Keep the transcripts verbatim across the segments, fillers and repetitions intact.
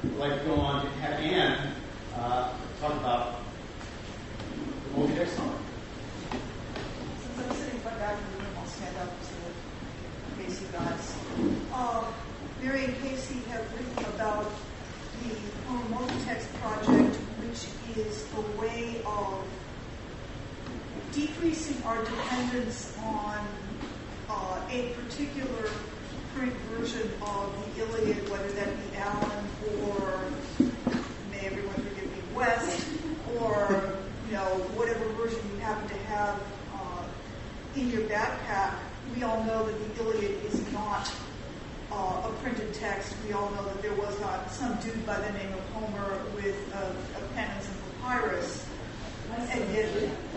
I'd like to go on to have Anne uh, talk about the multi-text summary. Since I'm sitting far back in the room, I'll stand up so that Casey guys. Uh, Mary and Casey have written about the Homer Multi-Text project, which is a way of decreasing our dependence on uh, a particular print version of the Iliad, whether that be Allen or, may everyone forgive me, West, or you know whatever version you happen to have uh, in your backpack. We all know that the Iliad is not uh, a printed text. We all know that there was not some dude by the name of Homer with a, a pen and some papyrus. And yet,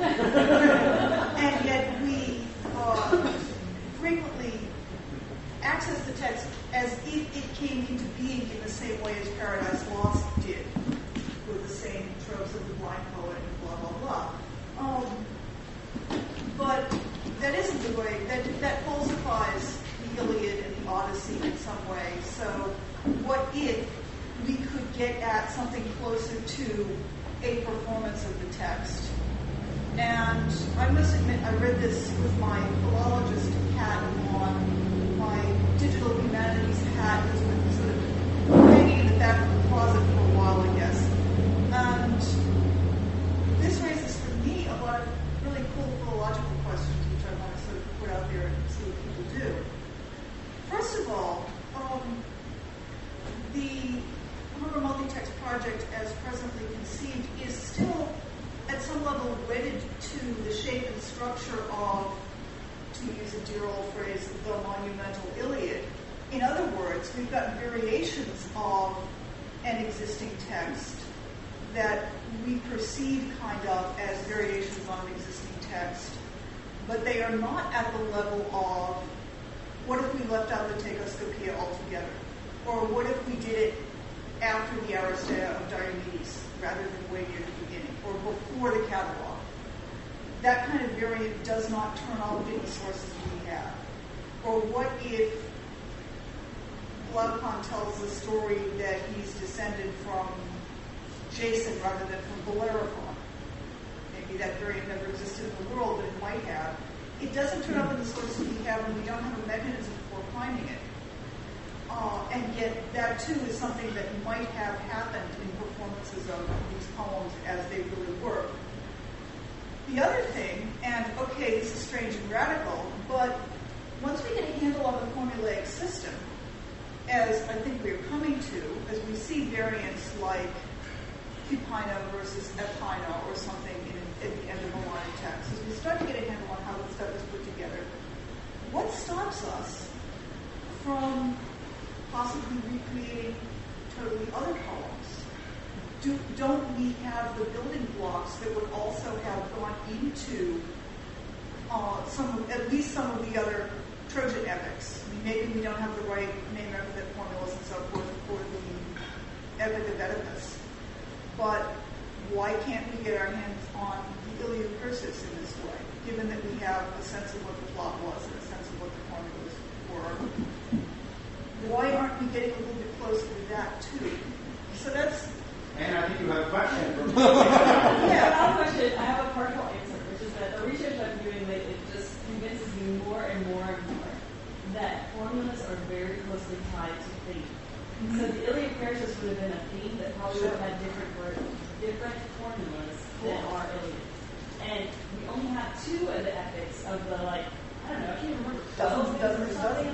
and yet we uh, frequently access the text as if it came into being in the same way as Paradise Lost did, with the same tropes of the blind poet and blah, blah, blah. Um, but that isn't the way, that, that falsifies the Iliad and the Odyssey in some way. So what if we could get at something closer to a performance of the text? And I must admit, I read this with my philologist hat on. My digital humanities hat has been sort of hanging in the back of the closet for a while, I guess. And this raises for me a lot of really cool philological questions, which I want to sort of put out there and see what people do. First of all, um, the Homer Multi-Text project, as presently conceived, is still at some level wedded to the shape and structure of, to use a dear old phrase, the monumental Iliad. In other words, we've got variations of an existing text that we perceive kind of as variations on an existing text, but they are not at the level of, what if we left out the Tegoskopia altogether? Or what if we did it after the Aristeia of Diomedes, rather than way near the beginning, or before the catalog? That kind of variant does not turn off any sources we have. Or what if Glaucon tells the story that he's descended from Jason rather than from Bellerophon? Maybe that variant never existed in the world, but it might have. It doesn't turn up in the sources we have, and we don't have a mechanism for finding it. Uh, and yet that too is something that might have happened in performances of these poems as they really were. The other thing, and okay, this is strange and radical, but once we get a handle on the formulaic system, as I think we're coming to, as we see variants like Cupino versus Epino or something in, at the end of a line of text, as we start to get a handle on how this stuff is put together, what stops us from possibly recreating totally other poems? Do, don't we have the building blocks that would also have gone into uh, some, of, at least some of the other Trojan epics? I mean, maybe we don't have the right name epithet formulas and so forth for the Epic of Oedipus, but why can't we get our hands on the Iliad Cursus in this way, given that we have a sense of what the plot was and a sense of what the formulas were? Why aren't we getting a little bit closer to that too? So that's. And I think you have a question. Yeah, I have a question. I have a partial answer, which is that the research I'm doing lately just convinces me more and more and more that formulas are very closely tied to theme. Mm-hmm. So the Iliad Persis would have been a theme that probably would have had different words, different formulas than our Iliad. And we only have two of the epics of the, like, I don't know, I can't remember. Dozens, dozens, dozens,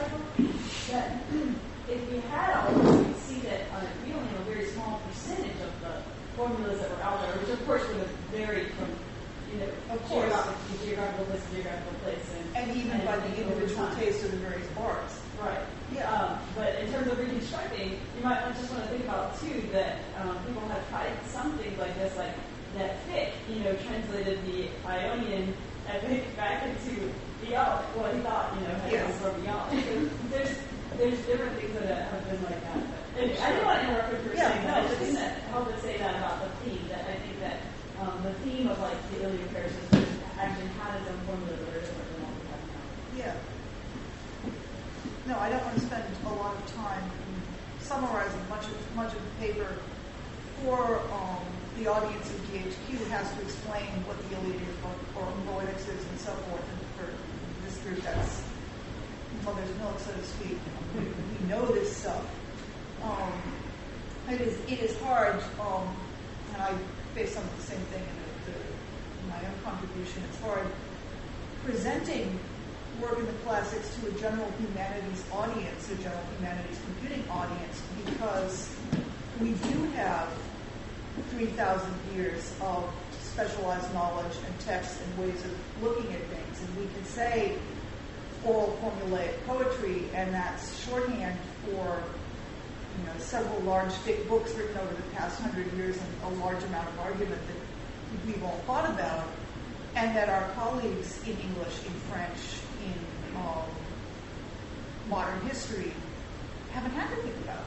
yeah. That if we had all of this, we'd see that uh, we only have a very small percentage of the formulas that were out there, which of course would have varied from, you know, of course, geographic, geographical place to geographical place. And, and even and by the individual taste of the various bards. Right. Yeah. Um, but in terms of reconstructing, you might just want to think about, too, that um, people have tried some things like this, like that Fick, you know, translated the Ionian epic back into Ionic. Well, he thought, you know, had yes. come from Ionic. There's there's different things that have been like that. But anyway, I didn't want to interrupt you for yeah, saying no, that. I just think that helped to say that about the theme, that I think that um, the theme of, like, the Iliad Persis actually had its own formula that are different than what we have now. Yeah. No, I don't want to spend a lot of time summarizing much of much of the paper for um, the audience of D H Q has to explain what the Iliad is or, or Boetics is and so forth. And for this group, that's mother's milk, so to speak. We, we know this stuff. Um, it is it is hard, um, and I face some of the same thing in, the, the, in my own contribution. It's hard presenting work in the classics to a general humanities audience, a general humanities computing audience, because we do have three thousand years of specialized knowledge and text and ways of looking at things. And we can say oral formulaic poetry, and that's shorthand for you know several large, thick books written over the past hundred years and a large amount of argument that we've all thought about, and that our colleagues in English, in French, in um, modern history haven't had to think about.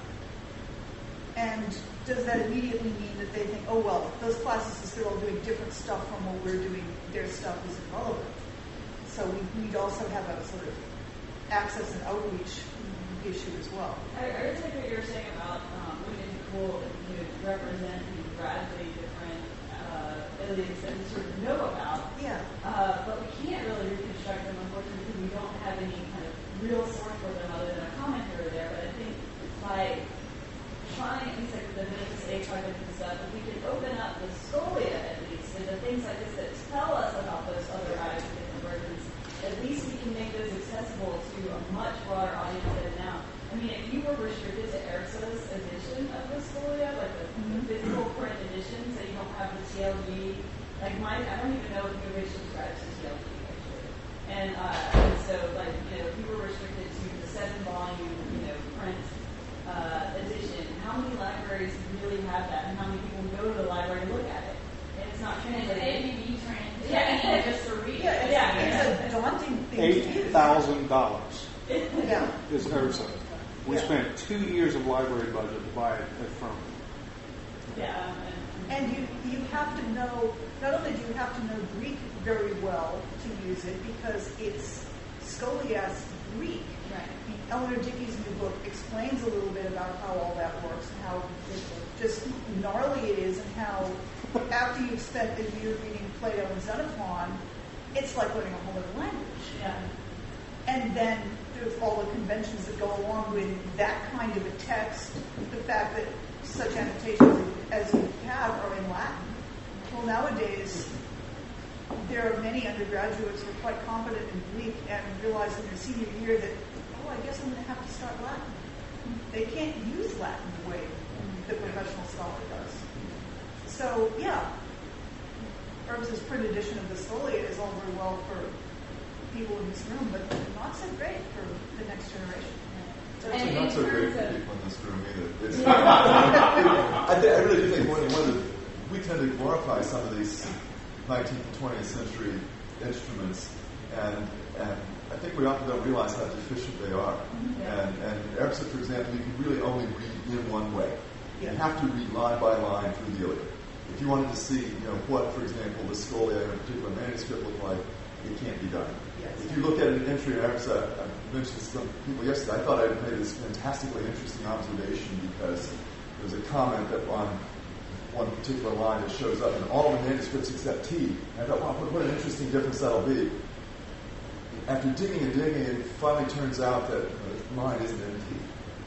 And does that immediately mean that they think, oh, well, those classicists, they're all doing different stuff from what we're doing, their stuff is irrelevant. So we need also have a sort of access and outreach issue as well. I, I really like what you were saying about um, wouldn't it be cool if you could represent these radically different uh, Iliads that we sort of know about. Yeah. Uh, but we can't really reconstruct them, unfortunately, because we don't have any kind of real source for them other than a comment here or there. But I think by trying, at least like the Genesis A project and stuff, if we can open up the Scholia at least, and the things like this that tell us about those other radically different versions, at least we can make those accessible to a much broader audience than now. I mean, if you were restricted to Erixa's edition of the Scholia, like the, mm-hmm. the physical print editions, that you don't have the T L G, like mine, I don't even know if you wish to subscribe to T L G, actually. And, uh, and so, like, you know, if you were restricted to the seven volume, you know, print uh, edition, how many libraries really have that, and how many people go to the library to look at it? And it's not translated. A B B translated. Yeah, just to read. Yeah, it's, Yeah, it's yeah. a daunting thing to use. Eight thousand dollars Yeah. is Ersa. We Yeah. spent two years of library budget to buy it at Furman. Yeah. And you, you have to know, not only do you have to know Greek very well to use it, because it's Scholiast Greek. Right. I mean, Eleanor Dickey's new book explains a little bit about how all that works and how just gnarly it is, and how after you've spent a year reading Plato and Xenophon, it's like learning a whole other language. Yeah. And then there's all the conventions that go along with that kind of a text, the fact that such annotations as you have are in Latin. Well, nowadays, there are many undergraduates who are quite competent in Greek and realize in their senior year that, oh, I guess I'm going to have to start Latin. They can't use Latin the way the professional scholar does. So, yeah, Erx's print edition of the Scholia is all very well for people in this room, but not so great for the next generation. It's actually not so great for people in this room either. It's, I, th- I really do think one, one of the, we tend to glorify some of these nineteenth and twentieth century instruments, and and I think we often don't realize how deficient they are. Mm-hmm. And and Erxa, for example, you can really only read in one way. Yeah. You have to read line by line through the Iliad. If you wanted to see, you know, what, for example, the Scholia in a particular manuscript looked like, it can't be done. Yes. If you look at an entry in Erxa, I mentioned to some people yesterday, I thought I made this fantastically interesting observation because there was a comment that on one particular line that shows up in all the manuscripts except T. And I thought, wow, what an interesting difference that'll be. After digging and digging, it finally turns out that the line isn't in T.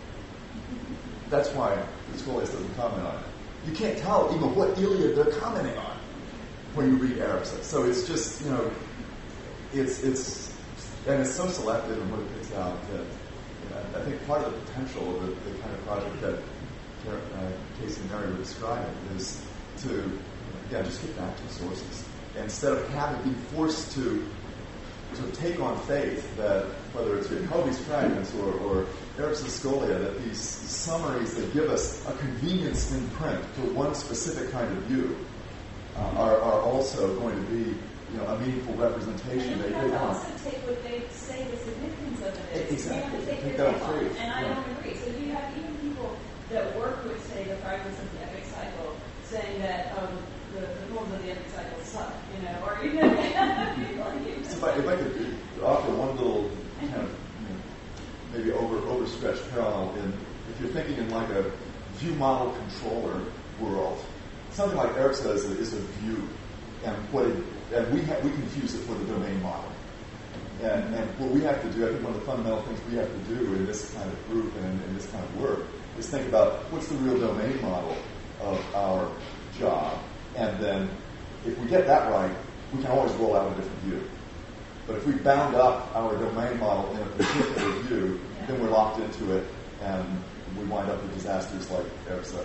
That's why the Scholiast doesn't comment on it. You can't tell even what Iliad they're commenting on when you read Erxa. So it's just, you know, it's it's and it's so selective in what it picks out that you know, I think part of the potential of the, the kind of project that uh, Casey and Mary were describing is to again just get back to the sources. And instead of having being forced to to take on faith that whether it's Jacobi's fragments or, or Erix's Scholia, that these summaries that give us a convenience in print for one specific kind of view uh, are, are also going to be, you know, a meaningful representation. And they, you they have to want. also take what they say the significance of it is. Exactly. You have to take, Take your that take on on it. faith. And I Yeah. don't agree. So if you have even people that work with, say, the fragments of the epic cycle, saying that um, the, the poems of the epic cycle suck, you know, or even people like you. So if I, if I could offer one little kind of, you know, maybe over overstretched parallel in, if you're thinking in like a view model controller world, something like Eric says is a view, and what it, and we ha- we confuse it with a domain model. And, and what we have to do, I think one of the fundamental things we have to do in this kind of group and in, in this kind of work is think about what's the real domain model of our job, and then if we get that right, we can always roll out a different view. But if we bound up our domain model in a particular view, yeah. then we're locked into it, and we wind up with disasters like Eric said.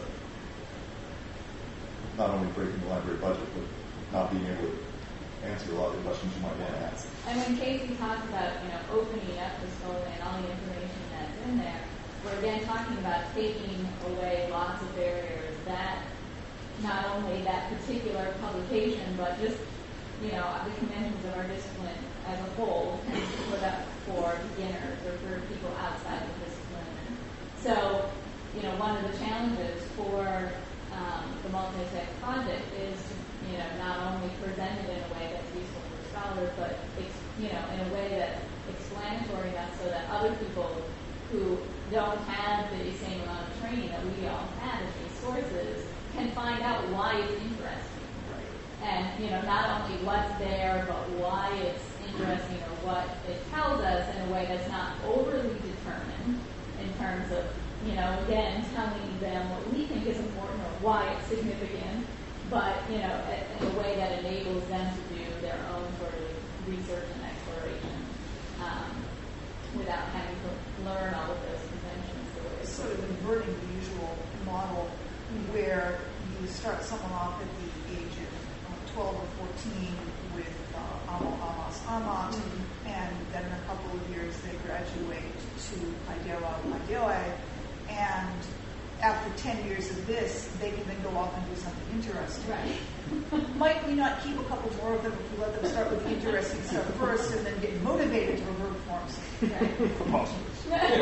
Not only breaking the library budget, but not being able to answer a lot of the questions you might want to ask. And when Casey talks about, you know, opening up the Schola and all the information that's in there, we're again talking about taking away lots of barriers that not only that particular publication, but just, you know, the conventions of our discipline as a whole tend to put up for beginners or for people outside the discipline. So, you know, one of the challenges for um, the multi-sect project is to, you know, not only present it in a way that's useful for scholars, but, you know, in a way that's explanatory enough so that other people who don't have the same amount of training that we all have in these sources can find out why it's interesting. And, you know, not only what's there, but why it's interesting or what it tells us in a way that's not overly determined in terms of, you know, again, telling them what we think is important or why it's significant, but, you know, in a way that enables them to do their own sort of research and exploration um, without having to learn all of those conventions. It's sort of inverting the usual model where you start someone off at the age of uh, twelve or fourteen with uh, Amo Amos Amat, mm-hmm. and then in a couple of years they graduate to Paidewa Paidewa, and after ten years of this, they can then go off and do something interesting. Right. Might we not keep a couple more of them if we let them start with the interesting stuff first and then get motivated to revert forms? Right.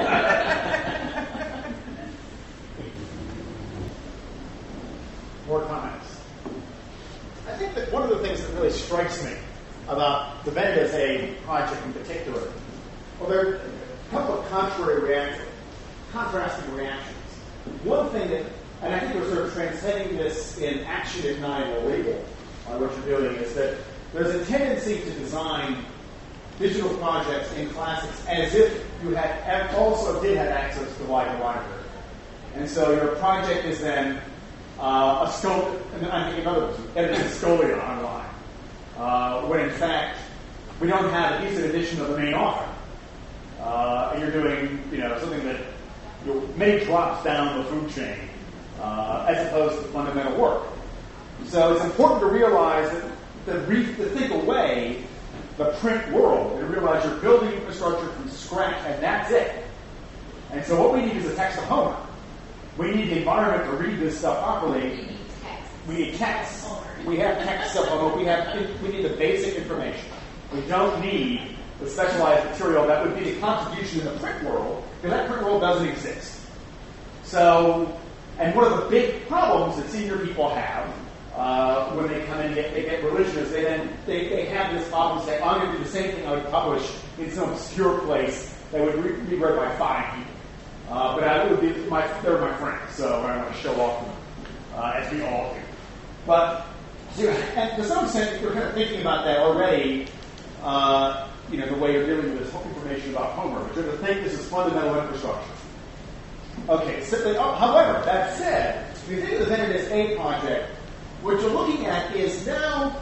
More comments? I think that one of the things that really strikes me about the Bend as a project in particular, well, there are a couple of contrary reactions, contrasting reactions. One thing that, and I think we're sort of transcending this in Action Ignite or Legal on what you're doing, is that there's a tendency to design digital projects in classics as if you had also did have access to the wider library. And so your project is then uh, a scope, and I'm thinking of other ones, editing Scholia online, uh, when in fact we don't have a decent edition of the main author. Uh, and you're doing, you know, something that you know, many drops down the food chain, uh, as opposed to fundamental work. So it's important to realize that to, re- to think away the print world and realize you're building infrastructure from scratch, and that's it. And so what we need is a text of Homer. We need the environment to read this stuff properly. We need text. We need text. We have text of Homer. We have. We need the basic information. We don't need the specialized material that would be the contribution in the print world, because that print world doesn't exist. So, and one of the big problems that senior people have uh, when they come in and get, they get religion is they then they, they have this problem saying, I'm going to do the same thing I would publish in some obscure place that would re- be read by five people. Uh, but I would be my they're my friends, so I want to show off them, uh, as we all do. But so, and to some extent, we're kind of thinking about that already. Uh, you know, the way you're dealing with this information about Homer, but you're to think this is fundamental infrastructure. Okay, so, oh, however, that said, if you think of the Benedict A project, what you're looking at is now,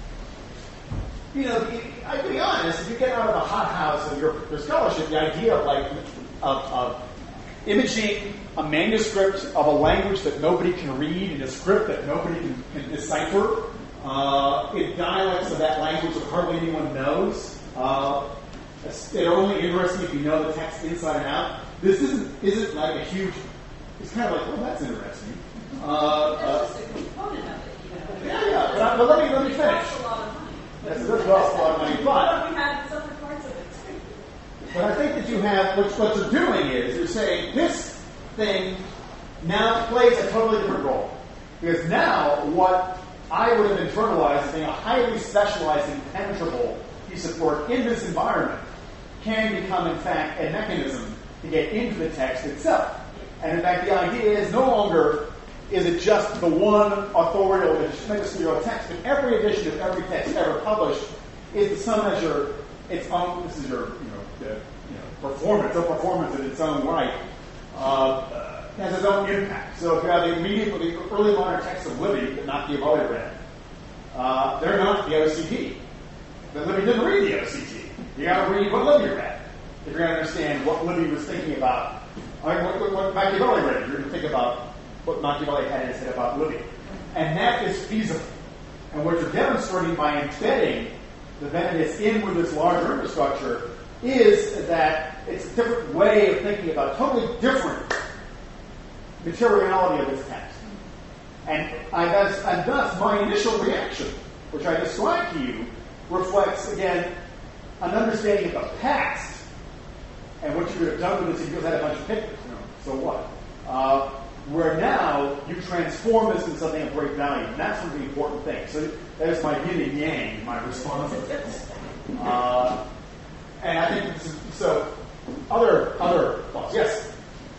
you know, I can be honest, if you get out of the hothouse of your, your scholarship, the idea of like of, of imaging a manuscript of a language that nobody can read in a script that nobody can, can decipher uh, in dialects of that language that hardly anyone knows. Uh, they're only interesting if you know the text inside and out. This isn't isn't like a huge. It's kind of like, well, that's interesting. Uh, That's uh, just a component of it, you know. yeah, yeah. But, I, but let me let me It finish. costs a lot of money. That's it does cost a lot of money, but we have separate parts of it too. but I think that you have what what you're doing is you're saying this thing now plays a totally different role, because now what I would have internalized as being a highly specialized, impenetrable piece of work in this environment can become, in fact, a mechanism to get into the text itself. And in fact, the idea is no longer is it just the one authorial magisterial text, but every edition of every text ever published is to some measure its own. This is your, you know, the, you know, performance, a performance in its own right, uh, has its own impact. So if you have the immediate, the early modern texts of Livy that Machiavelli read, uh, they're not the O C T. But Livy didn't read the O C T. You got to read what Livy read if you're going to understand what Livy was thinking about. I mean, what, what Machiavelli read, you're going to think about what Machiavelli had in his head about Livy. And that is feasible. And what you're demonstrating by embedding the Venice in with this larger infrastructure is that it's a different way of thinking about totally different materiality of this text. And, I, thus, and thus, my initial reaction, which I described to you, reflects, again, an understanding of the past and what you could have done with this if you just had a bunch of pictures. You know, so what? Uh, where now you transform this into something of great value. And that's one of the important things. So that is my yin and yang, my response to this. Uh, and I think this is, so. Other other thoughts? Yes.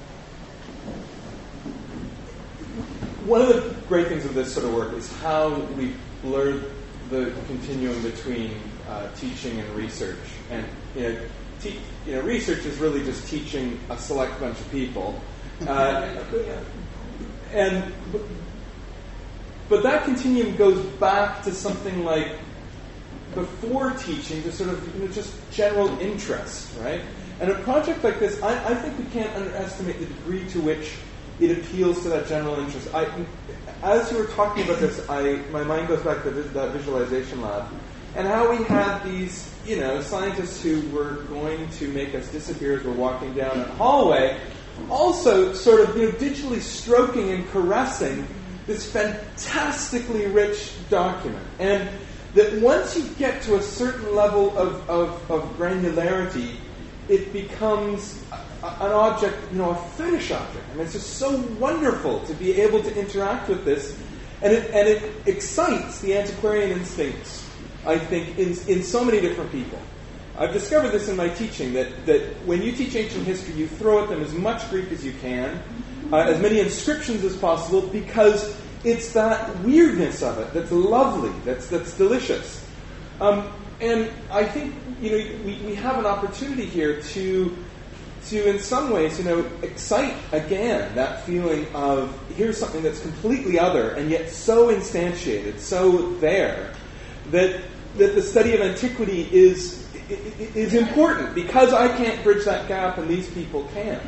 One of the great things of this sort of work is how we blurred the continuum between uh, teaching and research. And you know, te- you know, research is really just teaching a select bunch of people. Uh, and but that continuum goes back to something like before teaching, to sort of you know, just general interest, right? And a project like this, I, I think we can't underestimate the degree to which it appeals to that general interest. I, as you were talking about this, I my mind goes back to the, that visualization lab, and how we had these, you know, scientists who were going to make us disappear as we're walking down a hallway, also sort of, you know, digitally stroking and caressing this fantastically rich document. And that once you get to a certain level of, of, of granularity, it becomes a, an object, you know, a fetish object. I mean, it's just so wonderful to be able to interact with this, and it and it excites the antiquarian instincts, I think, in in so many different people. I've discovered this in my teaching, that, that when you teach ancient history, you throw at them as much Greek as you can, uh, as many inscriptions as possible, because it's that weirdness of it that's lovely, that's that's delicious. Um, and I think, you know, we, we have an opportunity here to, to in some ways, you know, excite again that feeling of here's something that's completely other and yet so instantiated, so there, that that the study of antiquity is is important because I can't bridge that gap and these people can.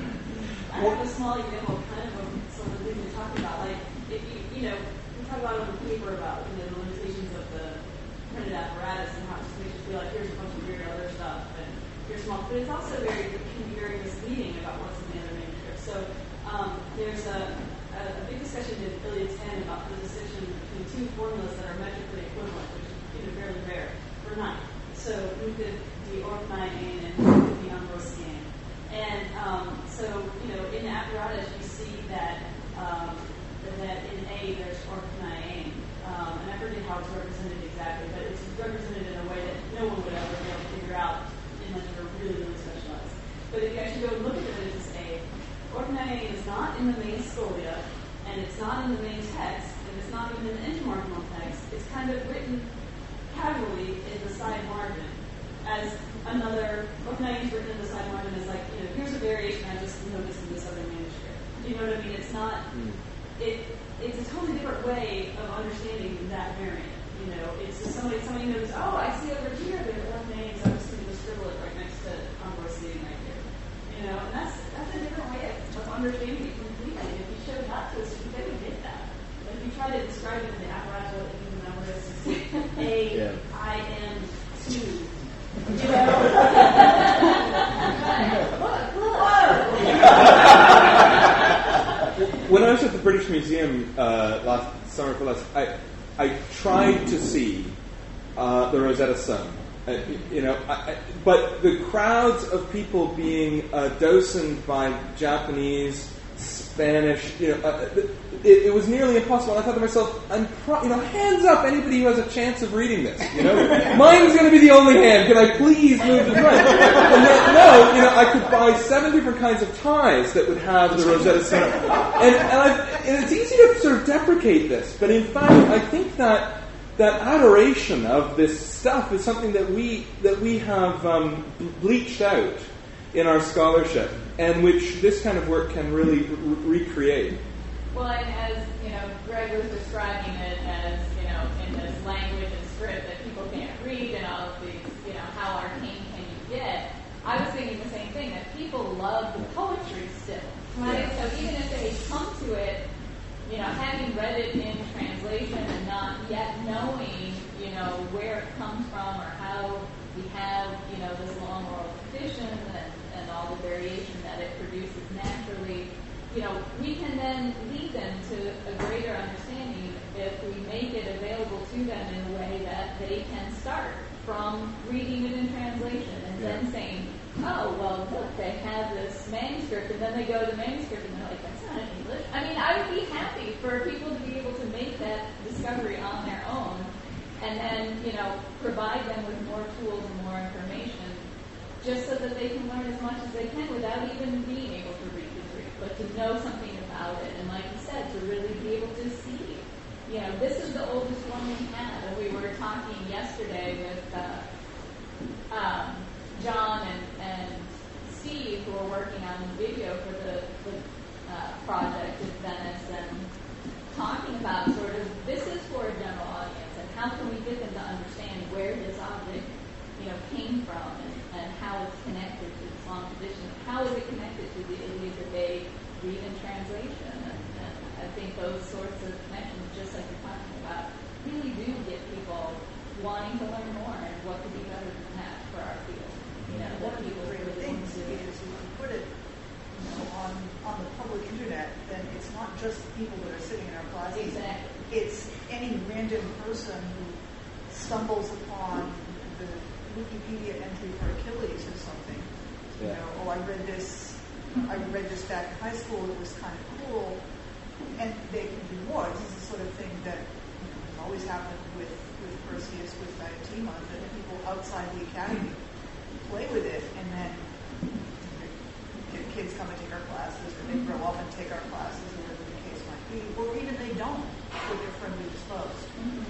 I have a small example kind of of some of the things you're talking about. Like, if you, you know, we talk about on the paper about, you know, the limitations of the printed apparatus and how it just makes you feel like here's a bunch of weird other stuff and here's small, but it's also very, it can be very misleading about what's in the other manuscript. So um, there's a, a, a big discussion in Iliad ten about the distinction between two formulas that are metrically equivalent, which is, you know, fairly rare for nine. So we could the Orkneyane and we could the Ambrosiane. And um, so, you know, in the apparatus you see that um, that in A there's Orkneyane. Um, and I forget how it's represented exactly, but it's represented in a way that no one would ever be able to figure out unless you're really, really specialized. But if you actually go and look at the religious A, Orkneyane is not in the main scholia, and it's not in the main text, and it's not even in the intermarginal text. It's kind of written casually in the side margin as another, Orkneyane is written in the side margin as like, you know, here's a variation I just noticed in this other manuscript. Do you know what I mean? It's not, it, it's a totally different way of understanding that variant. You know, it's just somebody, somebody knows, oh, I see over here there are Orkneyane, so I'm just going to scribble it right next to Ambrosiane right here. You know, and that's that's a different way of, of understanding it completely. If you showed that to us, they would get that. But if you try to describe it in the apparatus, what it means in numbers, A, I, N, two. You know? When I was at the British Museum uh, last summer for last, I I tried to see uh, the Rosetta Stone. Uh, you know, I, I, but the crowds of people being uh, dociled by Japanese, Spanish, you know, uh, it, it was nearly impossible. And I thought to myself, I'm pro- you know, hands up, anybody who has a chance of reading this. You know, mine's going to be the only hand. Can I please move to the right? And then, no, you know, I could buy seven different kinds of ties that would have the Rosetta Stone. And, and, I, and it's easy to sort of deprecate this, but in fact, I think that that adoration of this stuff is something that we that we have um, bleached out in our scholarship, and which this kind of work can really re- recreate. Well, and as you know, Greg was describing it as, you know, in this language and script that people can't read, and all of these, you know, how arcane can you get? I was thinking the same thing, that people love the poetry still, right? Yeah. So even if they come to it, you know, having read it in translation and not yet knowing, you know, where it comes from or how we have, you know, this long oral tradition and, and all the variation that it produces naturally, you know, we can then lead them to a greater understanding if we make it available to them in a way that they can start from reading it in translation and yeah. then saying, oh, well, look, they have this manuscript, and then they go to the manuscript and they're like, that's not in English. I mean, I would be happy for people to be able to make that discovery on their own and then, you know, provide them with more tools and more information just so that they can learn as much as they can without even being able to read the Greek, but to know something about it. And like you said, to really be able to see, you know, this is the oldest one we have. And we were talking yesterday with uh, um, John and, and Steve, who are working on the video for the, the uh, project in Venice, and talking about sort of, this is for a general audience, and how can we get them to understand where this object, you know, came from, and, and how it's connected to this long tradition. How is it connected to the Iliad that they read in translation? And, and I think those sorts of connections, just like you're talking about, really do get people wanting to learn more, and what could be better than that for our field. You know, One that of the people great really want things to do. is if you put it, you know, on on the public internet, then it's not just the people that are sitting in our classes. Exactly. It's any random person who stumbles upon the Wikipedia entry for Achilles or something. You Yeah. know, oh, I read this. I read this back in high school. It was kind of cool, and they can do more. This is the sort of thing that, you know, has always happened with with Perseus, with Diotima, that people outside the academy play with it, and then the kids come and take our classes, or they grow up and take our classes, or whatever the case might be, or even they don't, but they're friendly disposed.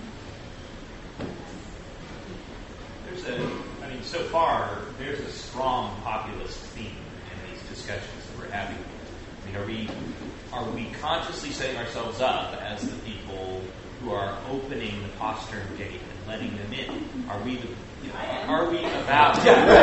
There's a, I mean, so far, there's a strong populist theme in these discussions that we're having. I mean, are we, are we consciously setting ourselves up as the people who are opening the postern gate and letting them in? Are we the You know, are we about?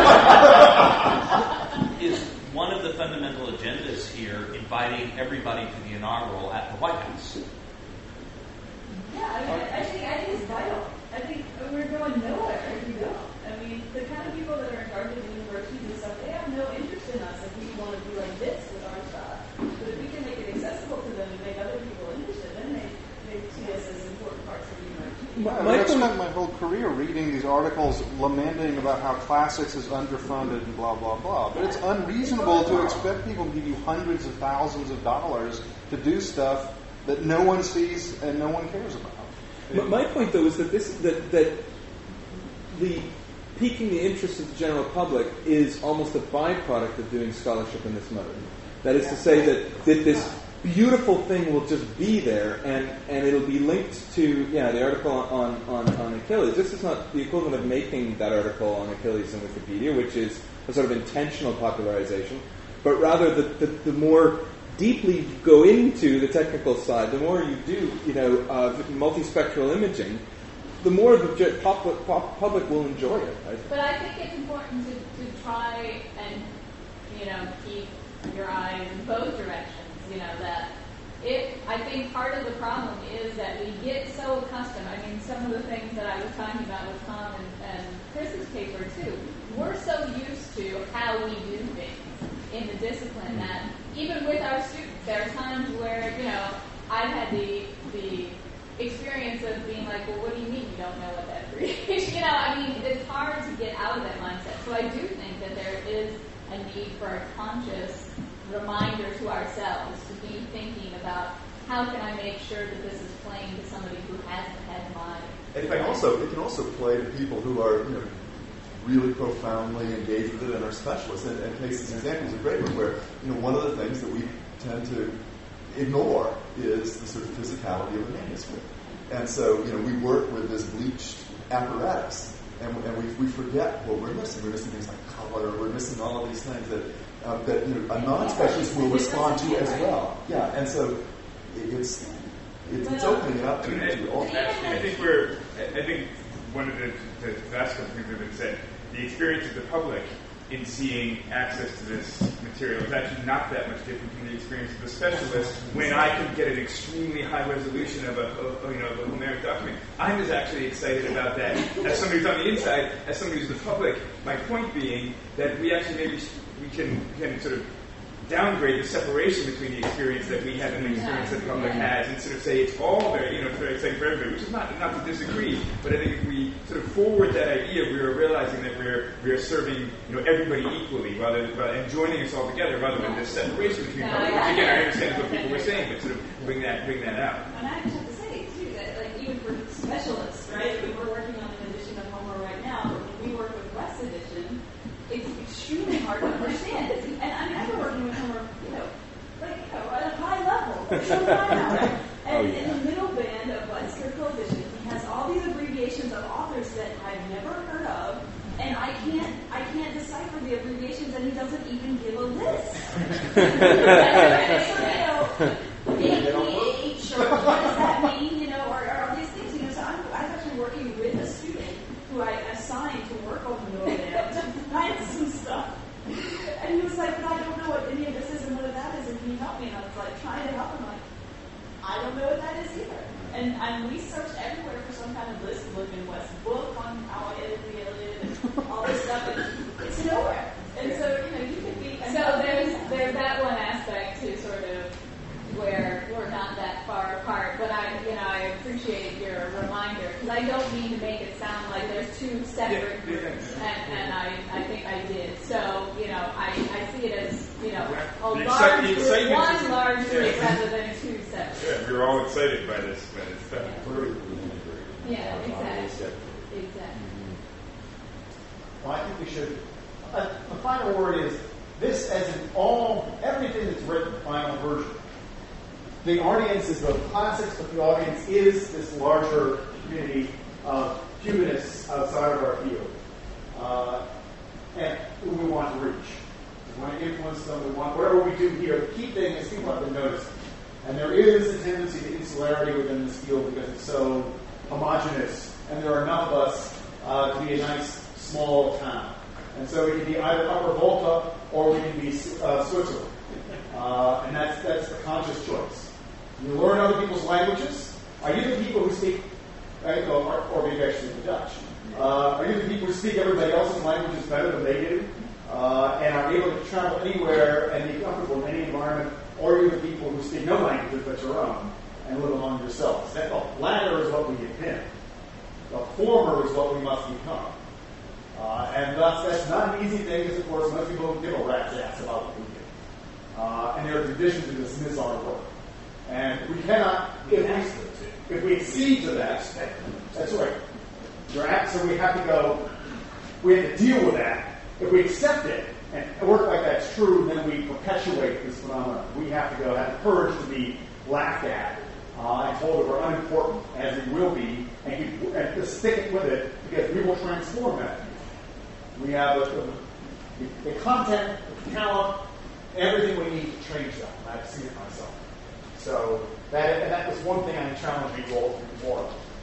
Is one of the fundamental agendas here inviting everybody to the inaugural at the White House? Yeah, I mean, I think I think it's vital. I think we're going nowhere if we don't. I mean, the kind of people that are in charge of the universities and stuff, they have no interest in us if we want to be like this with our stuff. But if we can make it accessible to them and make other people interested, then they, they see us as important parts of the university. I mean, I've spent my whole career reading these articles lamenting about how classics is underfunded and blah, blah, blah. But it's unreasonable to expect people to give you hundreds of thousands of dollars to do stuff that no one sees and no one cares about. My point, though, is that this that that the piquing the interest of the general public is almost a byproduct of doing scholarship in this mode. That is to say that, that this beautiful thing will just be there, and, and it'll be linked to, yeah, the article on, on, on Achilles. This is not the equivalent of making that article on Achilles in Wikipedia, which is a sort of intentional popularization, but rather the, the, the more deeply you go into the technical side, the more you do, you know, uh, multispectral imaging, the more the public, public will enjoy it. Right? But I think it's important to, to try and, you know, keep your eyes in both directions. You know, that it, I think part of the problem is that we get so accustomed. I mean, some of the things that I was talking about with Tom and, and Chris's paper, too, we're so used to how we do things in the discipline that even with our students, there are times where, you know, I've had the the experience of being like, well, what do you mean you don't know what that is? You know, I mean, it's hard to get out of that mindset. So I do think that there is a need for a conscious reminder to ourselves to be thinking about how can I make sure that this is playing to somebody who hasn't had my... And it can also it can also play to people who are, you know, really profoundly engaged with it and are specialists. And, and Casey's example is a great one where, you know, one of the things that we tend to ignore is the sort of physicality of the manuscript. And so, you know, we work with this bleached apparatus, and, and we, we forget what we're missing. We're missing things like color. We're missing all of these things that uh, that you know, a non-specialist will respond to as well. Yeah, and so it, it's it's, it's opening it up to, to all. I think we're. I think one of the, the vast things that have been said, the experience of the public in seeing access to this material is actually not that much different from the experience of the specialist when I can get an extremely high resolution of a, of, you know, of a Homeric document. I'm as actually excited about that as somebody who's on the inside, as somebody who's the public. My point being that we actually maybe we can, can sort of downgrade the separation between the experience that we have and the experience that the public has, and sort of say it's all very, you know, very exciting for everybody, which is not not to disagree, but I think if we sort of forward that idea, we are realizing that we're we are serving, you know, everybody equally, rather rather and joining us all together, rather than this separation between public. Which again, I understand what people were saying, but sort of bring that bring that out. And I just have to say too that, like, even for specialists, right? We we're working on an edition of Homer right now, but when we work with West Edition, it's extremely hard to understand. It's, and I mean, I've been working with Homer, you know, like, you know, at a high level for some time now, right? And Oh, yeah. in the middle band of West Critical Edition, he has all these abbreviations of authors that I've never heard of, and I can't, I can't decipher the abbreviations, and he doesn't even give a list. So, you know, A P H, or what does that mean? You know, or, or all these things. You know, so I'm, I was actually working with a student who I assigned to work on the middle band to find some stuff. And he was like, but I don't know what any of this is and what that is, and can you help me? And I was like, trying to help him, like, I don't know what that is either. And, and we searched everywhere for some kind of list, looked in West's book on how I edited the Iliad and all this stuff, and it's nowhere. And so, you know, you can be... So there's, there's that one aspect to sort of where we're not that far apart, but I, you know, I appreciate your reminder, because I don't mean to make it sound like there's two separate Yeah, yeah, groups, yeah. and, and I, I think I did. So, you know, I, I see it as, you know, a The large excite- the group, excitement one is- large yeah. group rather than two separate. Yeah, we were all excited by this by this stuff. Yeah, exactly. Exactly. Well, I think we should. Uh, the final word is this, as in all everything that's written, the final version. The audience is the classics, but the audience is this larger community of humanists outside of our field, uh, and who we want to reach. We want to influence them. We want whatever we do here. The key thing is people have to notice it. And there is a tendency to insularity within this field because it's so homogenous, and there are enough of us uh, to be a nice small town. And so we can be either Upper Volta or we can be uh, Switzerland, uh, and that's that's the conscious choice. You learn other people's languages. Are you the people who speak, right, or, or maybe actually the Dutch? Uh, are you the people who speak everybody else's languages better than they do, uh, and are able to travel anywhere and be comfortable in any environment? Or are you the people who speak no languages but your own and live among yourselves? That, the latter is what we have been. The former is what we must become. Uh, and thus, that's not an easy thing, because, of course, most people don't give a rat's ass about what we do. Uh, and there are traditions to dismiss our work. And we cannot, if we, if we accede to that, that's right. You're at, so we have to go, we have to deal with that. If we accept it and work like that's true, then we perpetuate this phenomenon. We have to go have the courage to be laughed at uh, and told that we're unimportant, as we will be, and, keep, and just stick it with it, because we will transform that. We have the, the, the content, the talent, everything we need to change that. I've seen it myself. So that, and that was one thing I challenged you all to do more of.